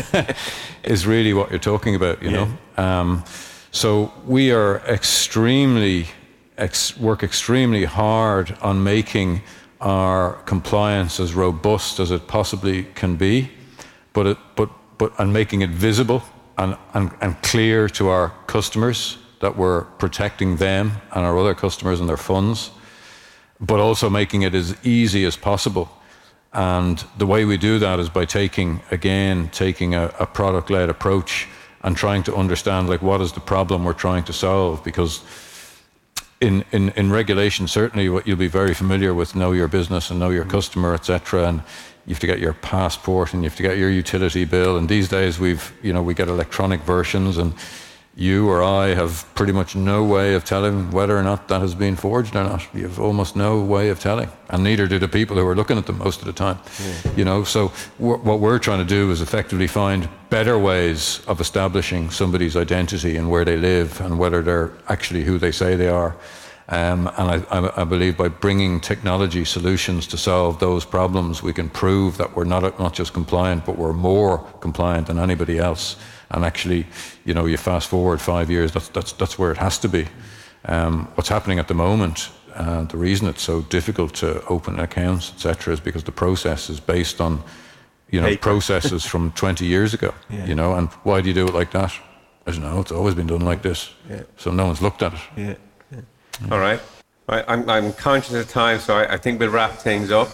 is really what you're talking about, you yeah. know. Um, so we are extremely, ex- work extremely hard on making our compliance as robust as it possibly can be, but it, but but and making it visible and, and, and clear to our customers that we're protecting them and our other customers and their funds, but also making it as easy as possible. And the way we do that is by taking, again, taking a, a product-led approach and trying to understand, like, what is the problem we're trying to solve? Because in, in, in regulation, certainly what you'll be very familiar with, know your business and know your customer, et cetera. And you have to get your passport and you have to get your utility bill. And these days we've, you know, we get electronic versions, and you or I have pretty much no way of telling whether or not that has been forged or not. You have almost no way of telling, and neither do the people who are looking at them most of the time. Yeah. You know, so w- what we're trying to do is effectively find better ways of establishing somebody's identity and where they live and whether they're actually who they say they are. Um, and I, I, I believe by bringing technology solutions to solve those problems, we can prove that we're not not just compliant, but we're more compliant than anybody else. And actually, you know, you fast forward five years, that's that's that's where it has to be. Um, what's happening at the moment, uh, the reason it's so difficult to open accounts, et cetera, is because the process is based on, you know, Paper. processes from twenty years ago. Yeah. You know, and why do you do it like that? I don't know. It's always been done like this. Yeah. So no one's looked at it. Yeah. yeah. Mm. All right. I, I'm I'm conscious of time, so I, I think we'll wrap things up.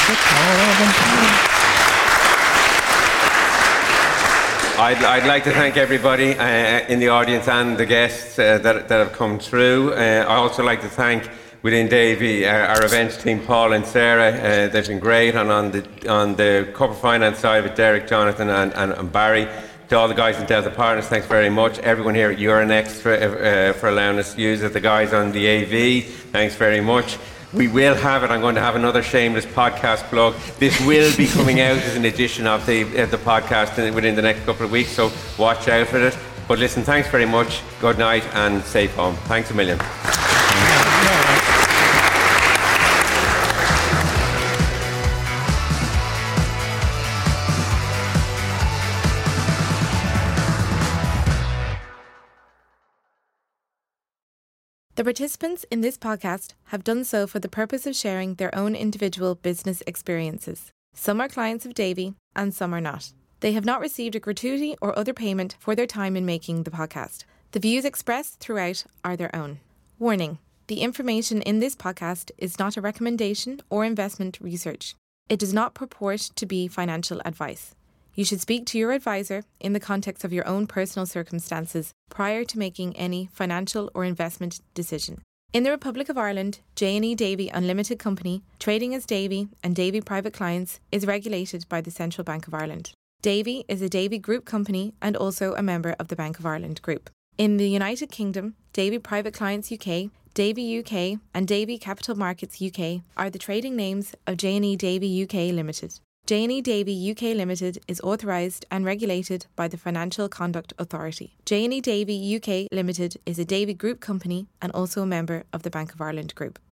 I'd, I'd like to thank everybody uh, in the audience and the guests uh, that, that have come through. Uh, I also like to thank within Davy uh, our events team, Paul and Sarah. Uh, they've been great, and on the on the corporate finance side with Derek, Jonathan, and, and, and Barry. To all the guys in Delta Partners, thanks very much. Everyone here at Euronext for, uh, for allowing us to use it. The guys on the A V, thanks very much. We will have it. I'm going to have another shameless podcast plug. This will be coming out as an edition of the uh, the podcast within the next couple of weeks, so watch out for it. But listen, thanks very much. Good night and safe home. Thanks a million. The participants in this podcast have done so for the purpose of sharing their own individual business experiences. Some are clients of Davy and some are not. They have not received a gratuity or other payment for their time in making the podcast. The views expressed throughout are their own. Warning: the information in this podcast is not a recommendation or investment research. It does not purport to be financial advice. You should speak to your advisor in the context of your own personal circumstances prior to making any financial or investment decision. In the Republic of Ireland, J and E Davy Unlimited Company, trading as Davy and Davy Private Clients, is regulated by the Central Bank of Ireland. Davy is a Davy Group company and also a member of the Bank of Ireland Group. In the United Kingdom, Davy Private Clients U K, Davy U K and Davy Capital Markets U K are the trading names of J and E Davy U K Limited. J and E Davy U K Limited is authorised and regulated by the Financial Conduct Authority. J and E Davy U K Limited is a Davy Group company and also a member of the Bank of Ireland Group.